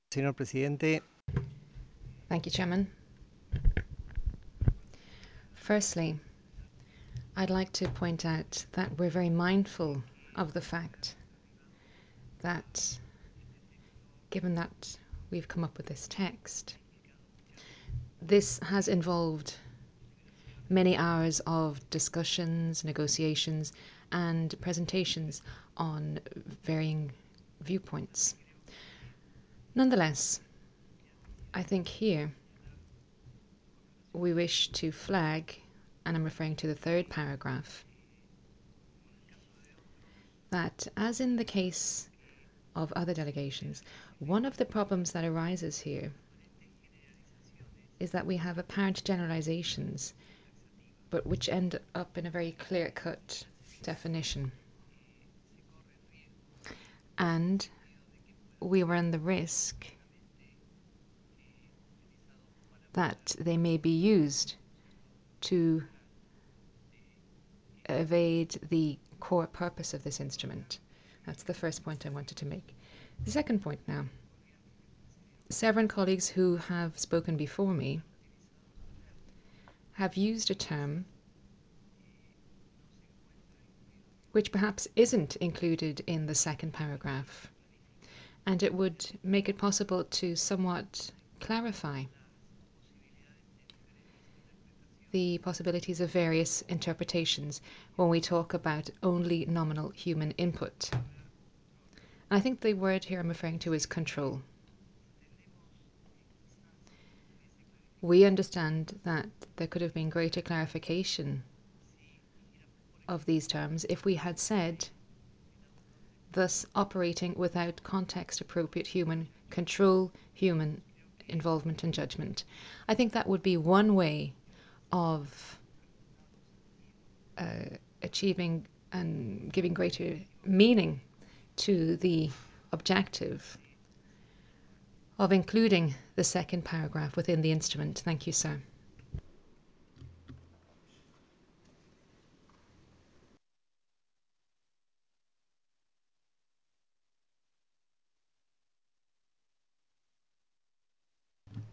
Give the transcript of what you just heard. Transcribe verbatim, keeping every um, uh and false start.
Señor Presidente. Thank you, Chairman. Firstly, I'd like to point out that we're very mindful of the fact that, given that we've come up with this text, this has involved many hours of discussions, negotiations, and presentations on varying viewpoints. Nonetheless, I think here we wish to flag, and I'm referring to the third paragraph, that as in the case of other delegations, one of the problems that arises here is that we have apparent generalizations, but which end up in a very clear-cut definition. And we run the risk that they may be used to evade the core purpose of this instrument. That's the first point I wanted to make. The second point now. Several colleagues who have spoken before me have used a term which perhaps isn't included in the second paragraph, and it would make it possible to somewhat clarify the possibilities of various interpretations when we talk about only nominal human input. I think the word here I'm referring to is control. We understand that there could have been greater clarification of these terms if we had said, thus operating without context-appropriate human control, human involvement and judgment. I think that would be one way of uh, achieving and giving greater meaning to the objective of including the second paragraph within the instrument. Thank you, sir.